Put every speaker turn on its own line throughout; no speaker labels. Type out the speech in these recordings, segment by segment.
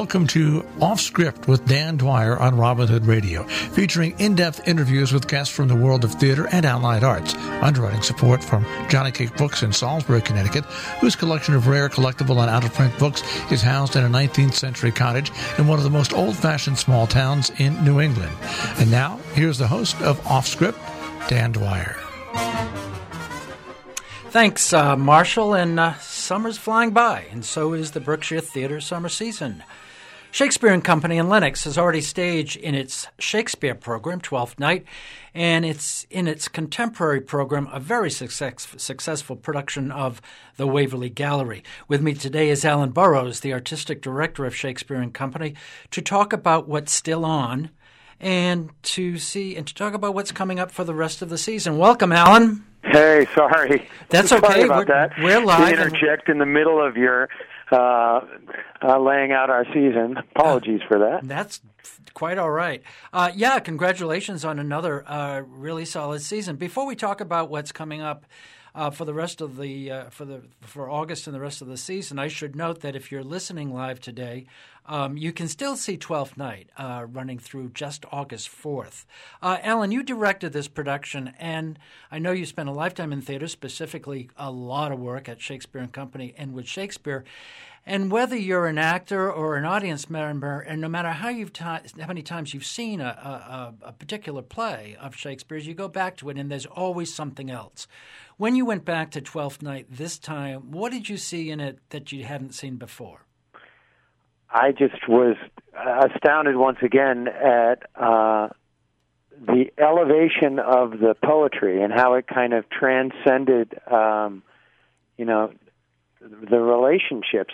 Welcome to Off Script with Dan Dwyer on Robin Hood Radio, featuring in-depth interviews with guests from the world of theater and allied arts. Underwriting support from Johnny Cake Books in Salisbury, Connecticut, whose collection of rare, collectible, and out-of-print books is housed in a 19th century cottage in one of the most old-fashioned small towns in New England. And now, here's the host of Off Script, Dan Dwyer.
Thanks, Marshall, and summer's flying by, and so is the Berkshire Theatre summer season. Shakespeare and Company in Lenox has already staged in its Shakespeare program, Twelfth Night, and it's in its contemporary program a very successful production of The Waverly Gallery. With me today is Alan Burrows, the artistic director of Shakespeare and Company, to talk about what's still on and to talk about what's coming up for the rest of the season. Welcome, Alan.
Hey, sorry.
That's
sorry
okay.
About that.
We're live.
To interject in the middle of your laying out our season. Apologies for that.
That's quite all right. Congratulations on another really solid season. Before we talk about what's coming up for the rest of for August and the rest of the season, I should note that if you're listening live today, you can still see Twelfth Night running through just August 4th. Alan, you directed this production, and I know you spent a lifetime in theater, specifically a lot of work at Shakespeare and Company and with Shakespeare. And whether you're an actor or an audience member, and no matter how many times you've seen a particular play of Shakespeare's, you go back to it, and there's always something else. When you went back to Twelfth Night this time, what did you see in it that you hadn't seen before?
I just was astounded once again at the elevation of the poetry and how it kind of transcended, the relationships.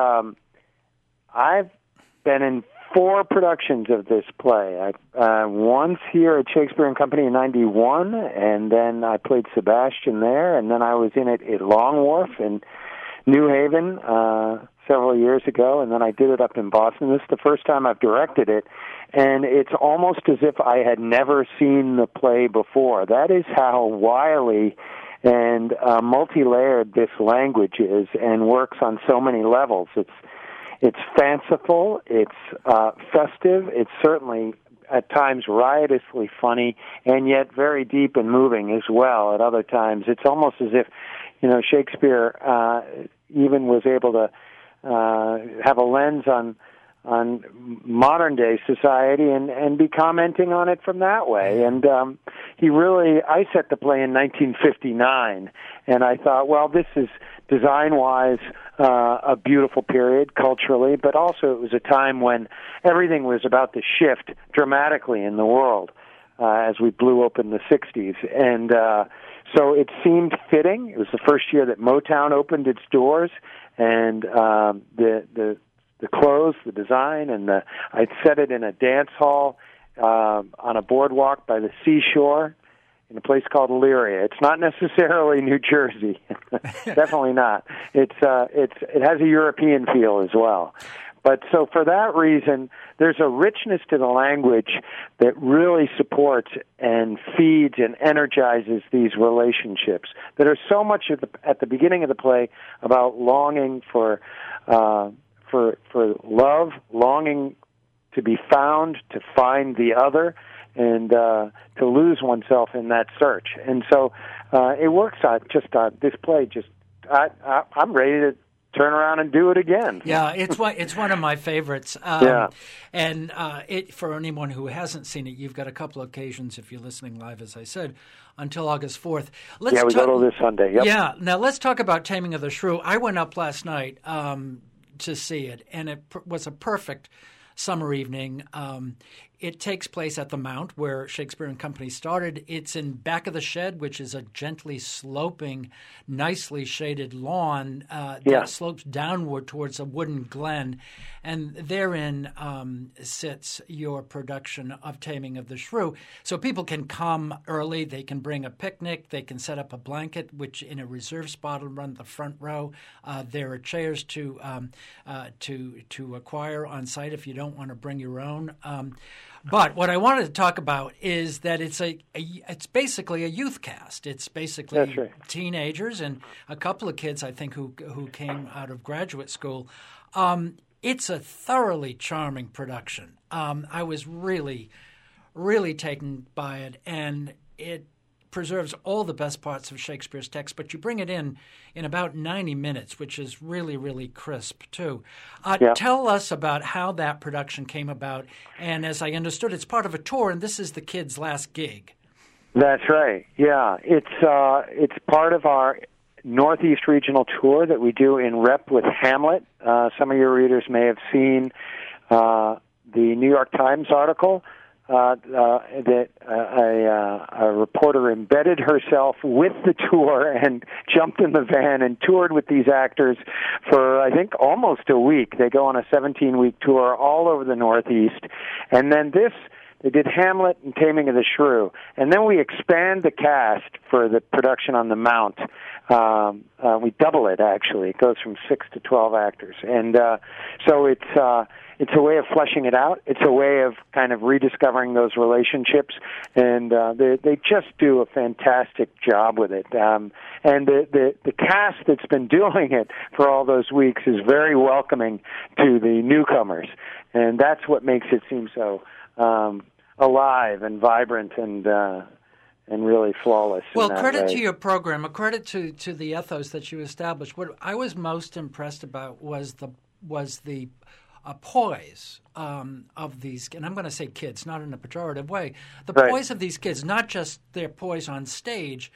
I've been in 4 productions of this play. Once here at Shakespeare and Company in '91, and then I played Sebastian there, and then I was in it at Long Wharf in New Haven several years ago, and then I did it up in Boston. This is the first time I've directed it, and it's almost as if I had never seen the play before. That is how wily and multi-layered this language is and works on so many levels. It's fanciful, it's festive, it's certainly at times riotously funny, and yet very deep and moving as well at other times. It's almost as if, Shakespeare even was able to have a lens on modern-day society and be commenting on it from that way. And I set the play in 1959, and I thought, well, this is design-wise a beautiful period culturally, but also it was a time when everything was about to shift dramatically in the world as we blew open the 60s. And so it seemed fitting. It was the first year that Motown opened its doors, and the clothes, the design, and I set it in a dance hall on a boardwalk by the seashore in a place called Elyria. It's not necessarily New Jersey, definitely not. It has a European feel as well. But so for that reason, there's a richness to the language that really supports and feeds and energizes these relationships that are so much at the beginning of the play about longing for love, longing to be found, to find the other, and to lose oneself in that search. And so it works out. This play. I'm ready to turn around and do it again.
Yeah, it's one of my favorites. And for anyone who hasn't seen it, you've got a couple of occasions, if you're listening live, as I said, until August 4th.
We go to this Sunday. Yep.
Yeah. Now let's talk about Taming of the Shrew. I went up last night to see it, and it was a perfect summer evening. It takes place at the Mount, where Shakespeare and Company started. It's in Back of the Shed, which is a gently sloping, nicely shaded lawn that slopes downward towards a wooded glen. And therein sits your production of Taming of the Shrew. So people can come early. They can bring a picnic. They can set up a blanket, which in a reserved spot will run the front row. There are chairs to acquire on site if you don't want to bring your own. But what I wanted to talk about is that it's basically a youth cast. It's basically teenagers and a couple of kids, I think, who came out of graduate school. It's a thoroughly charming production. I was really, really taken by it, and it preserves all the best parts of Shakespeare's text, but you bring it in about 90 minutes, which is really, really crisp, too. Tell us about how that production came about, and as I understood, it's part of a tour, and this is the kids' last gig.
That's right, yeah. It's part of our Northeast Regional Tour that we do in rep with Hamlet. Some of your readers may have seen the New York Times article that a reporter embedded herself with the tour and jumped in the van and toured with these actors for, I think, almost a week. They go on a 17-week tour all over the Northeast. And then they did Hamlet and Taming of the Shrew. And then we expand the cast for the production on the Mount. We double it, actually. It goes from 6 to 12 actors. And so it's a way of fleshing it out. It's a way of kind of rediscovering those relationships. And they just do a fantastic job with it. And the cast that's been doing it for all those weeks is very welcoming to the newcomers. And that's what makes it seem so alive and vibrant and really flawless.
Well, credit to your program, a credit to the ethos that you established. What I was most impressed about was the poise of these, and I'm going to say kids, not in a pejorative way, the poise of these kids, not just their poise on stage,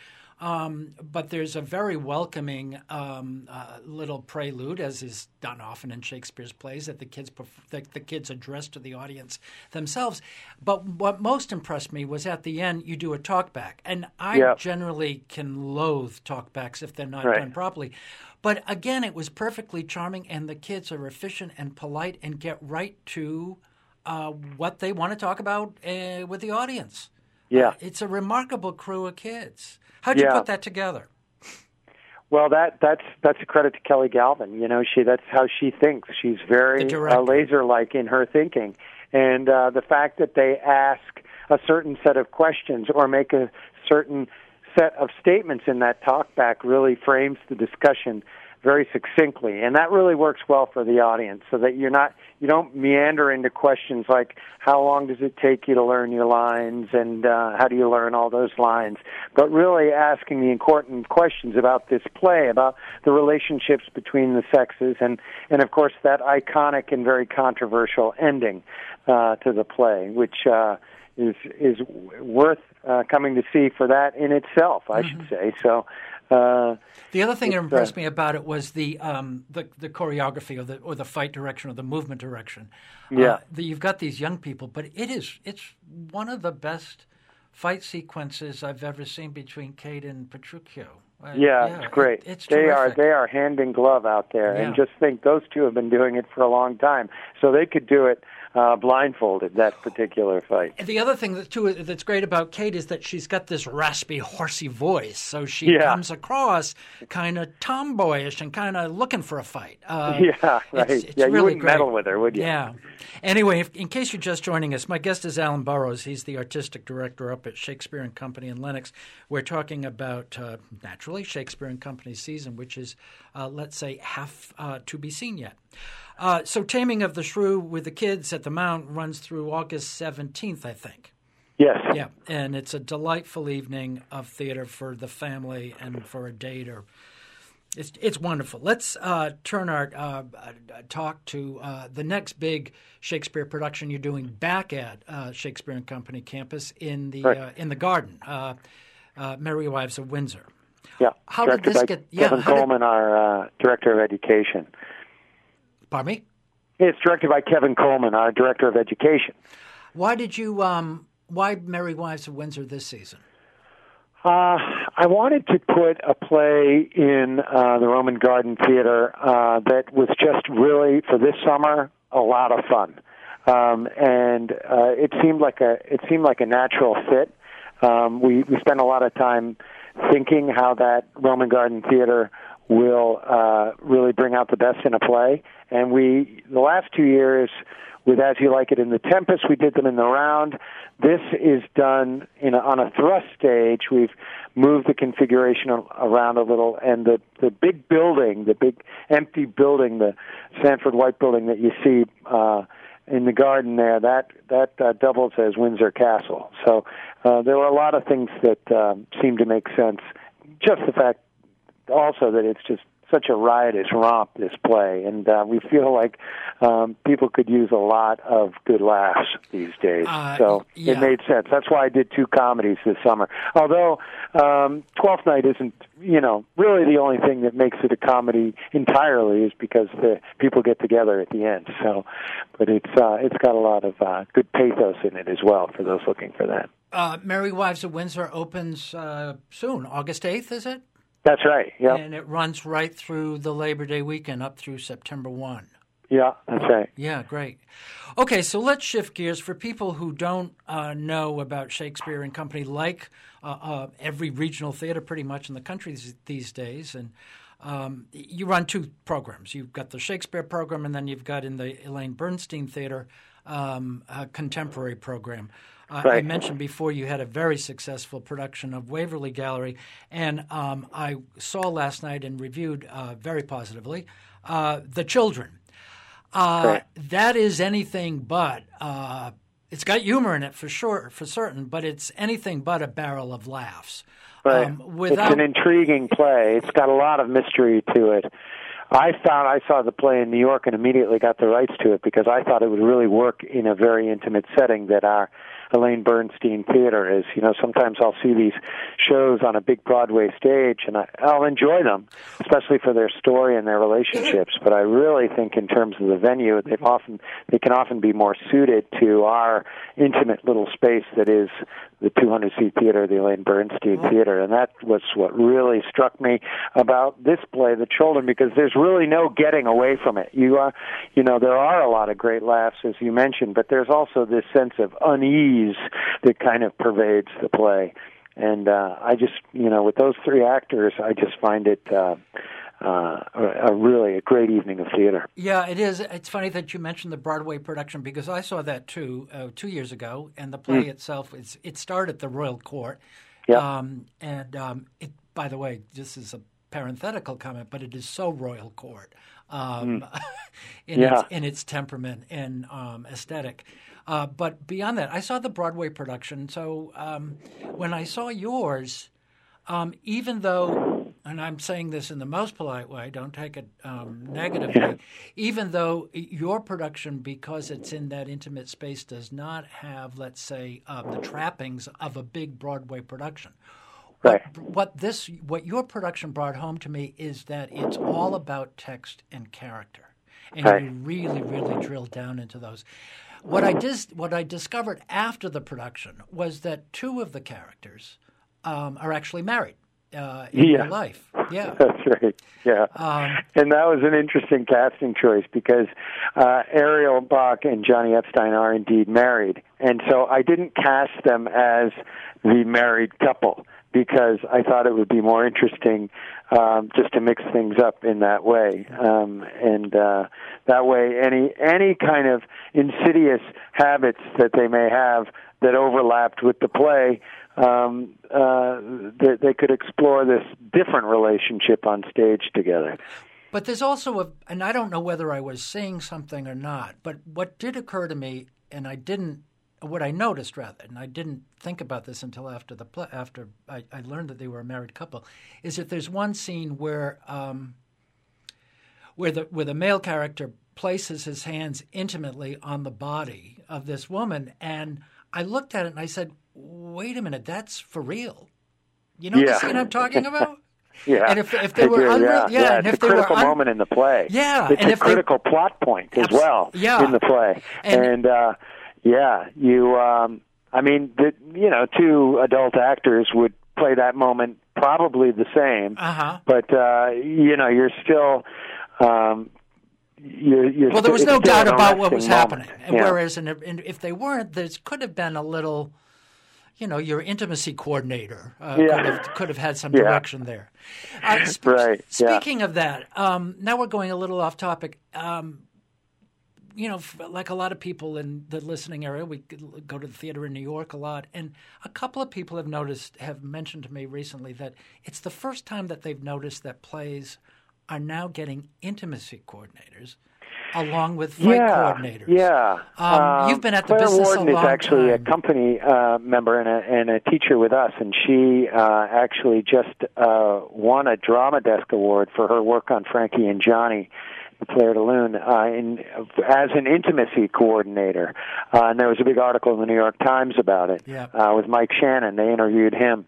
but there's a very welcoming little prelude, as is done often in Shakespeare's plays, that the kids address to the audience themselves. But what most impressed me was at the end you do a talkback, and I generally can loathe talkbacks if they're not done properly. But again, it was perfectly charming, and the kids are efficient and polite and get right to what they want to talk about with the audience. Yeah, it's a remarkable crew of kids. How'd you put that together?
Well, that's a credit to Kelly Galvin. You know, that's how she thinks. She's very laser-like in her thinking, and the fact that they ask a certain set of questions or make a certain set of statements in that talkback really frames the discussion very succinctly, and that really works well for the audience, so that you don't meander into questions like how long does it take you to learn your lines and how do you learn all those lines, but really asking the important questions about this play, about the relationships between the sexes, and of course that iconic and very controversial ending to the play, which is worth coming to see for that in itself, I should say. So.
The other thing that impressed me about it was the choreography or the fight direction or the movement direction. You've got these young people, but it's one of the best fight sequences I've ever seen between Kate and Petruchio.
It's great. They are hand in glove out there, and just think those two have been doing it for a long time, so they could do it blindfolded, that particular fight.
The other thing that's great about Kate is that she's got this raspy, horsey voice, so she comes across kind of tomboyish and kind of looking for a fight. It's
you
really
wouldn't
great.
meddle with her, would you?
Yeah. Anyway, in case you're just joining us, my guest is Alan Burrows. He's the artistic director up at Shakespeare and Company in Lenox. We're talking about, naturally, Shakespeare and Company's season, which is, let's say, half to be seen yet. So Taming of the Shrew with the kids at the Mount runs through August 17th, I think.
Yes.
Yeah, and it's a delightful evening of theater for the family and for a date. It's wonderful. Let's turn our talk to the next big Shakespeare production you're doing back at Shakespeare and Company campus in the Garden, Merry Wives of Windsor.
Yeah,
how did this get?
Kevin Coleman, our director of education.
Pardon me?
It's directed by Kevin Coleman, our director of education.
Why did you? Why Merry Wives of Windsor this season?
I wanted to put a play in the Roman Garden Theater that was just really, for this summer, a lot of fun, and it seemed like a natural fit. We spent a lot of time thinking how that Roman Garden Theater will really bring out the best in a play. And the last 2 years, with As You Like It in the Tempest. We did them in the round. This is done on a thrust stage. We've moved the configuration around a little, and the big building, the big empty building, the Sanford White building that you see in the garden there, that doubles as Windsor Castle. So there were a lot of things that seemed to make sense. Just the fact also that it's just such a riotous romp, this play, and we feel like people could use a lot of good laughs these days. So it made sense. That's why I did 2 comedies this summer. Although Twelfth Night isn't, really the only thing that makes it a comedy entirely is because the people get together at the end. So, but it's got a lot of good pathos in it as well for those looking for that.
Merry Wives of Windsor opens soon, August 8th, is it?
That's right, yeah.
And it runs right through the Labor Day weekend up through September 1.
Yeah, that's right.
Yeah, great. Okay, so let's shift gears. For people who don't know about Shakespeare and Company, like every regional theater pretty much in the country these days, and you run 2 programs. You've got the Shakespeare program, and then you've got in the Elaine Bernstein Theater a contemporary program.
Right.
I mentioned before you had a very successful production of Waverly Gallery, and I saw last night and reviewed very positively The Children.
Right.
That is anything but it's got humor in it for sure, for certain, but it's anything but a barrel of laughs.
Right. It's an intriguing play. It's got a lot of mystery to it. I saw the play in New York and immediately got the rights to it because I thought it would really work in a very intimate setting that our Elaine Bernstein Theater is. Sometimes I'll see these shows on a big Broadway stage, and I'll enjoy them, especially for their story and their relationships. But I really think in terms of the venue, they can often be more suited to our intimate little space that is the 200-seat theater, the Elaine Bernstein Theater. And that was what really struck me about this play, The Children, because there's really no getting away from it. There are a lot of great laughs, as you mentioned, but there's also this sense of unease that kind of pervades the play. And I just, with those 3 actors, I just find it a great evening of theater.
Yeah, it is. It's funny that you mentioned the Broadway production because I saw that too 2 years ago, and the play itself, it started at the Royal Court.
Yeah.
It, by the way, this is a parenthetical comment, but it is so Royal Court in its temperament and aesthetic. But beyond that, I saw the Broadway production. So when I saw yours, even though, and I'm saying this in the most polite way, don't take it negatively, even though your production, because it's in that intimate space, does not have, let's say, the trappings of a big Broadway production.
Right.
What your production brought home to me is that it's all about text and character, and you really, really drill down into those. What I discovered after the production was that 2 of the characters are actually married in real life. Yeah,
that's right. Yeah, and that was an interesting casting choice because Ariel Bach and Johnny Epstein are indeed married, and so I didn't cast them as the married couple because I thought it would be more interesting just to mix things up in that way. And that way, any kind of insidious habits that they may have that overlapped with the play, they could explore this different relationship on stage together.
But there's also and I don't know whether I was saying something or not, but what did occur to me, and what I noticed rather, and I didn't think about this until after the play, after I learned that they were a married couple, is that there's one scene where the male character places his hands intimately on the body of this woman, and I looked at it and I said, "Wait a minute, that's for real." You know the scene I'm talking about?
Yeah,
and if they were unreal,
and
if
it's a critical moment in the play.
Yeah,
it's a critical plot point as well in the play. And 2 adult actors would play that moment probably the same. But you're still.
Well, there was no doubt about what was happening. And whereas, if they weren't, there could have been a little. Your intimacy coordinator could have had some direction there.
Right.
Speaking of that, now we're going a little off topic. like a lot of people in the listening area, we go to the theater in New York a lot, and a couple of people have mentioned to me recently that it's the first time that they've noticed that plays are now getting intimacy coordinators along with fight coordinators.
Yeah.
You've been at the
Claire
business
Warden
a long
is actually
time.
a company member and a teacher with us, and she actually just won a Drama Desk Award for her work on Frankie and Johnny, Claire de Lune, as an intimacy coordinator. And there was a big article in the New York Times about it with Mike Shannon. They interviewed him.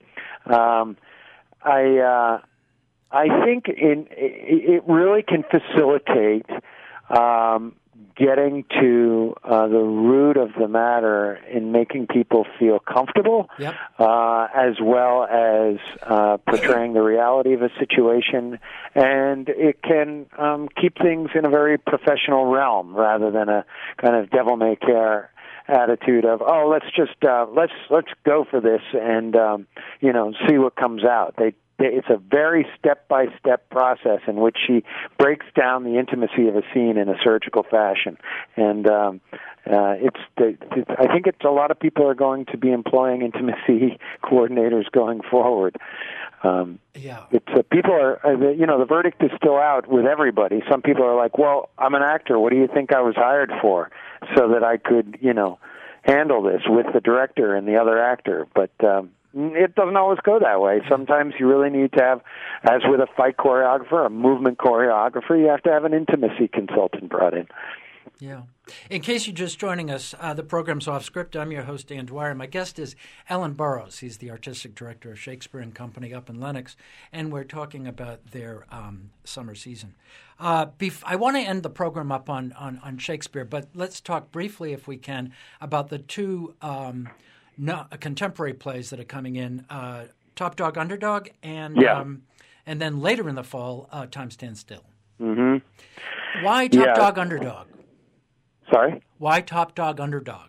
I think it really can facilitate getting to the root of the matter in making people feel comfortable, as well as portraying the reality of a situation, and it can keep things in a very professional realm rather than a kind of devil-may-care attitude of, oh, let's just let's go for this and see what comes out. It's a very step-by-step process in which she breaks down the intimacy of a scene in a surgical fashion, and I think it's a lot of people are going to be employing intimacy coordinators going forward. It's people are the verdict is still out with everybody. Some people are like, well, I'm an actor. What do you think I was hired for? So that I could handle this with the director and the other actor, but. It doesn't always go that way. Sometimes you really need to have, as with a fight choreographer, a movement choreographer, you have to have an intimacy consultant brought in.
Yeah. In case you're just joining us, the program's Off Script. I'm your host, Dan Dwyer. My guest is Ellen Burrows. He's the artistic director of Shakespeare and Company up in Lenox, and we're talking about their summer season. I want to end the program up on Shakespeare, but let's talk briefly, if we can, about the two contemporary plays that are coming in, Top Dog, Underdog, and then later in the fall, Time Stands Still. Mm-hmm. Why Top Dog, Underdog?
Sorry?
Why Top Dog, Underdog?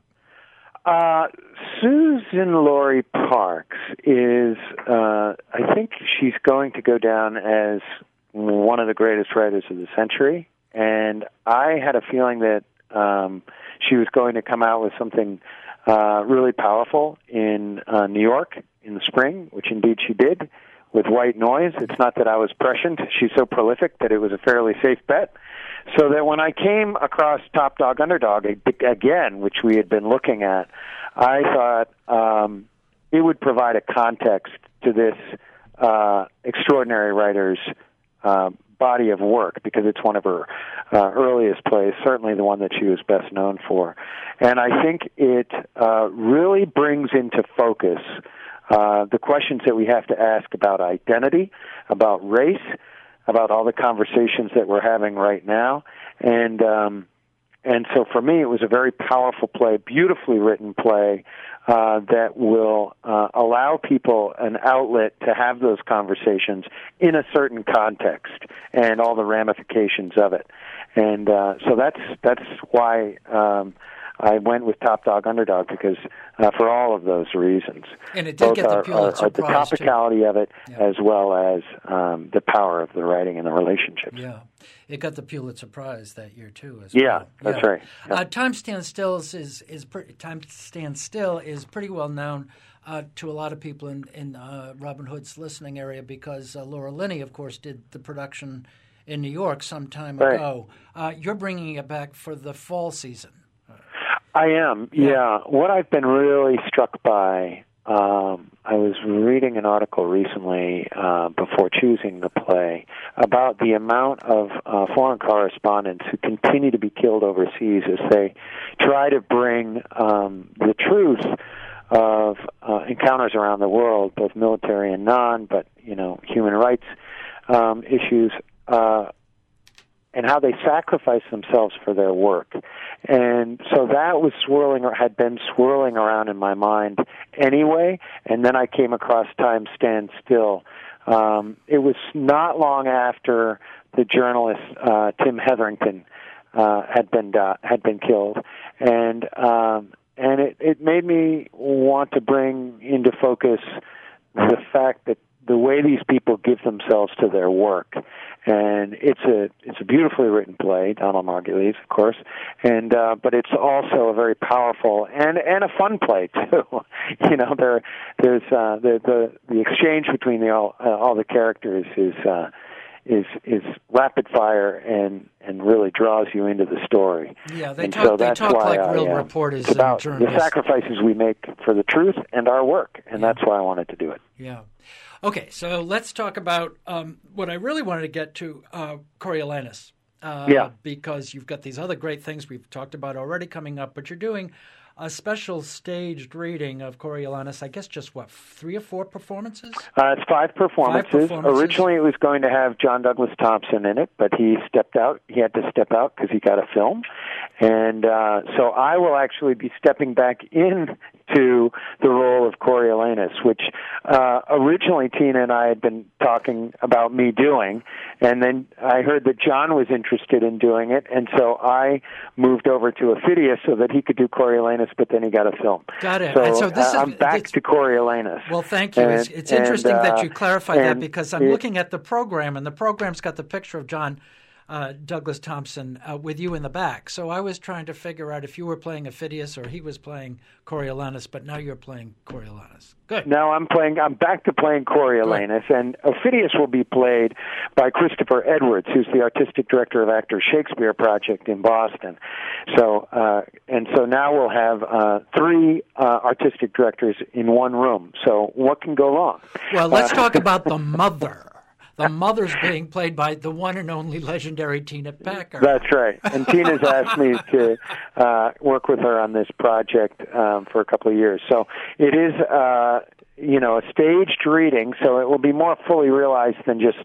Susan Laurie Parks is, I think she's going to go down as one of the greatest writers of the century, and I had a feeling that she was going to come out with something really powerful in New York in the spring, which indeed she did, with White Noise. It's not that I was prescient. She's so prolific that it was a fairly safe bet. So that when I came across Top Dog, Underdog again, which we had been looking at, I thought it would provide a context to this extraordinary writer's body of work, because it's one of her earliest plays, certainly the one that she was best known for. And I think it really brings into focus the questions that we have to ask about identity, about race, about all the conversations that we're having right now. And so for me, it was a very powerful play, beautifully written play, that will allow people an outlet to have those conversations in a certain context and all the ramifications of it. And so that's why I went with Top Dog, Underdog, because for all of those reasons.
And it did get the Pulitzer Prize,
the topicality of it, as well as the power of the writing and the relationships.
Yeah. It got the Pulitzer Prize that year too, as
well. That's right. Yeah.
Time Stands Still is pretty well known to a lot of people in Robin Hood's listening area, because Laura Linney, of course, did the production in New York some time ago. You're bringing it back for the fall season.
I am. Yeah. What I've been really struck by. I was reading an article recently before choosing the play about the amount of foreign correspondents who continue to be killed overseas as they try to bring the truth of encounters around the world, both military and non, but human rights issues, and how they sacrifice themselves for their work. And so that was had been swirling around in my mind anyway, and then I came across Time Stands Still. It was not long after the journalist Tim Hetherington had been killed, and it made me want to bring into focus the fact that the way these people give themselves to their work. And it's a beautifully written play, Donald Margulies, of course, and but it's also a very powerful and a fun play too. You know, there's the exchange between all the characters is rapid fire and really draws you into the story.
Yeah, they talk like real reporters.
It's about the sacrifices we make for the truth and our work, and that's why I wanted to do it.
Yeah. Okay, so let's talk about what I really wanted to get to, Coriolanus. Because you've got these other great things we've talked about already coming up, but you're doing a special staged reading of Coriolanus, I guess just, 3 or 4 performances?
It's 5 performances. Originally it was going to have John Douglas Thompson in it, but he stepped out. He had to step out because he got a film. And so I will actually be stepping back into the role of Coriolanus, which originally Tina and I had been talking about me doing, and then I heard that John was interested in doing it, and so I moved over to Ophidius so that he could do Coriolanus, but then he got a film.
Got it.
So I'm back to Coriolanus.
Well, thank you. It's interesting that you clarified that, because I'm looking at the program, and the program's got the picture of John Douglas Thompson with you in the back. So I was trying to figure out if you were playing Ophidius or he was playing Coriolanus, but now you're playing Coriolanus. Good.
Now I'm back to playing Coriolanus, and Ophidius will be played by Christopher Edwards, who's the artistic director of Actors Shakespeare Project in Boston. So so now we'll have 3 artistic directors in one room. So what can go wrong?
Well, let's talk about the mother. The mother's being played by the one and only legendary Tina Packer.
That's right. And Tina's asked me to work with her on this project for a couple of years. So it is, a staged reading, so it will be more fully realized than just,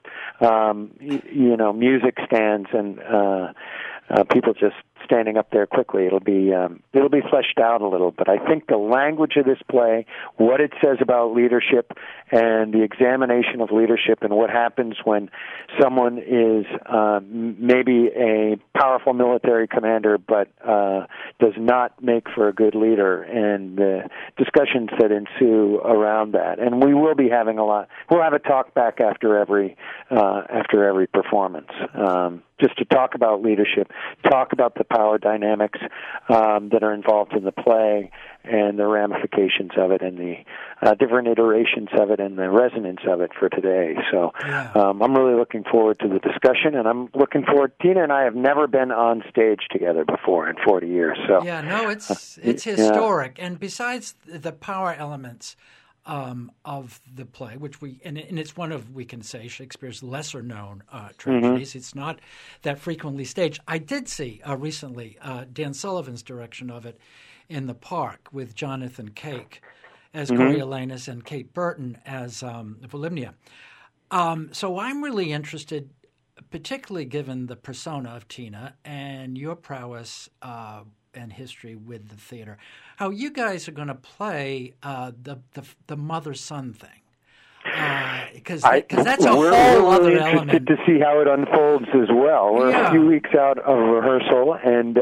music stands and people just standing up there quickly. It'll be fleshed out a little, but I think the language of this play, what it says about leadership and the examination of leadership and what happens when someone is maybe a powerful military commander but does not make for a good leader, and the discussions that ensue around that. And we will be having we'll have a talk back after every performance. Just to talk about leadership, talk about the power dynamics that are involved in the play and the ramifications of it and the different iterations of it and the resonance of it for today. So I'm really looking forward to the discussion, and I'm looking forward. Tina and I have never been on stage together before in 40 years. So
it's historic. And besides the power elements of the play, which and it's one of, we can say, Shakespeare's lesser-known tragedies. Mm-hmm. It's not that frequently staged. I did see recently Dan Sullivan's direction of it in the Park with Jonathan Cake as Coriolanus and Kate Burton as Volumnia. So I'm really interested, particularly given the persona of Tina and your prowess and history with the theater, how you guys are going to play the mother-son thing, because that's a whole other element.
We're interested to see how it unfolds as well. We're a few weeks out of rehearsal, and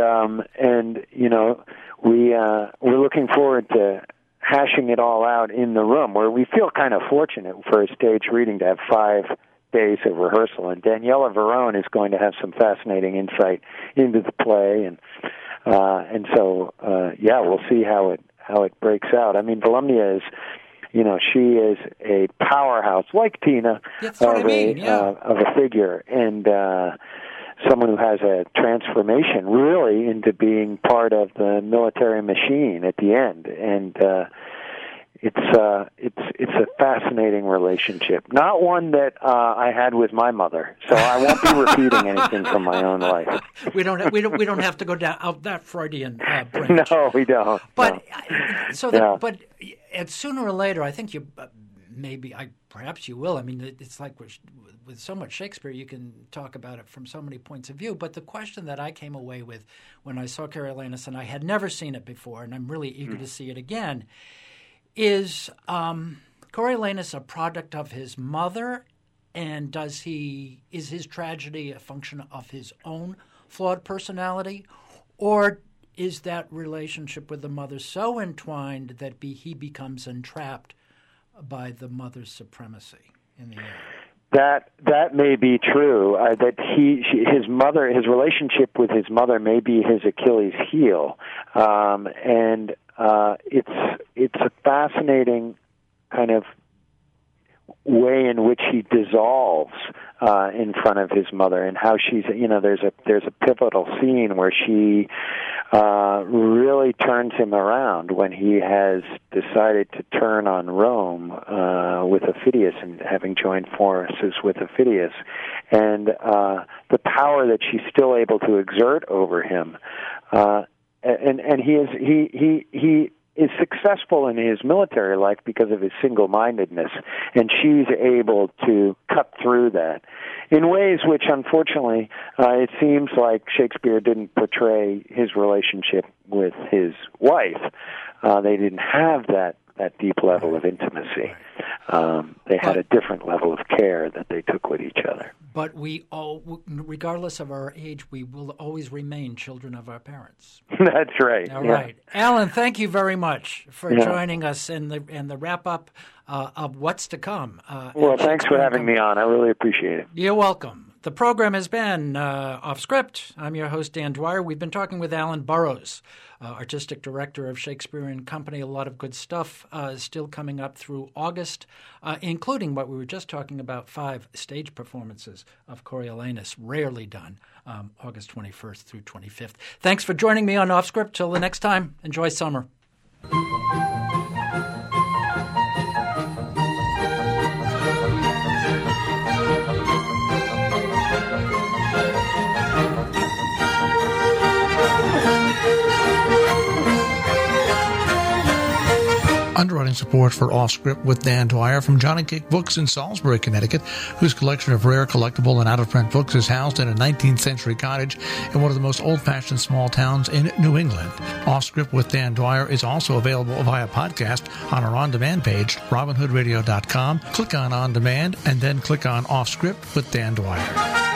we're looking forward to hashing it all out in the room, where we feel kind of fortunate for a stage reading to have 5 days of rehearsal, and Daniela Verone is going to have some fascinating insight into the play, and so we'll see how it breaks out. I mean, Volumnia is, she is a powerhouse, like Tina, of a figure, and someone who has a transformation really into being part of the military machine at the end, and it's a fascinating relationship. Not one that I had with my mother, so I won't be repeating anything from my own life.
We don't have to go down out that Freudian branch.
No, we don't.
But but sooner or later, I think you perhaps you will. I mean, it's like with so much Shakespeare, you can talk about it from so many points of view. But the question that I came away with when I saw Coriolanus, and I had never seen it before, and I'm really eager to see it again, is Coriolanus a product of his mother, and is his tragedy a function of his own flawed personality, or is that relationship with the mother so entwined that he becomes entrapped by the mother's supremacy? in the end.
That may be true. That his relationship with his mother may be his Achilles heel, and it's a fascinating kind of way in which he dissolves in front of his mother, and how she's, there's a pivotal scene where she really turns him around when he has decided to turn on Rome with Aufidius, and having joined forces with Aufidius, and the power that she's still able to exert over him, and he is successful in his military life because of his single-mindedness, and she's able to cut through that in ways which, unfortunately, it seems like Shakespeare didn't portray his relationship with his wife. They didn't have that deep level of intimacy. They had a different level of care that they took with each other.
But we all, regardless of our age, we will always remain children of our parents.
That's right.
All right. Alan, thank you very much for joining us in the wrap-up of what's to come.
Well, thanks for having me on. I really appreciate it.
You're welcome. The program has been Off Script. I'm your host, Dan Dwyer. We've been talking with Alan Burrows, artistic director of Shakespearean Company. A lot of good stuff still coming up through August, including what we were just talking about, 5 stage performances of Coriolanus, rarely done, August 21st through 25th. Thanks for joining me on Off Script. Till the next time, enjoy summer.
Underwriting support for Off Script with Dan Dwyer from Johnny Cake Books in Salisbury, Connecticut, whose collection of rare, collectible, and out-of-print books is housed in a 19th-century cottage in one of the most old-fashioned small towns in New England. Off Script with Dan Dwyer is also available via podcast on our on-demand page, robinhoodradio.com. Click on On Demand, and then click on Off Script with Dan Dwyer.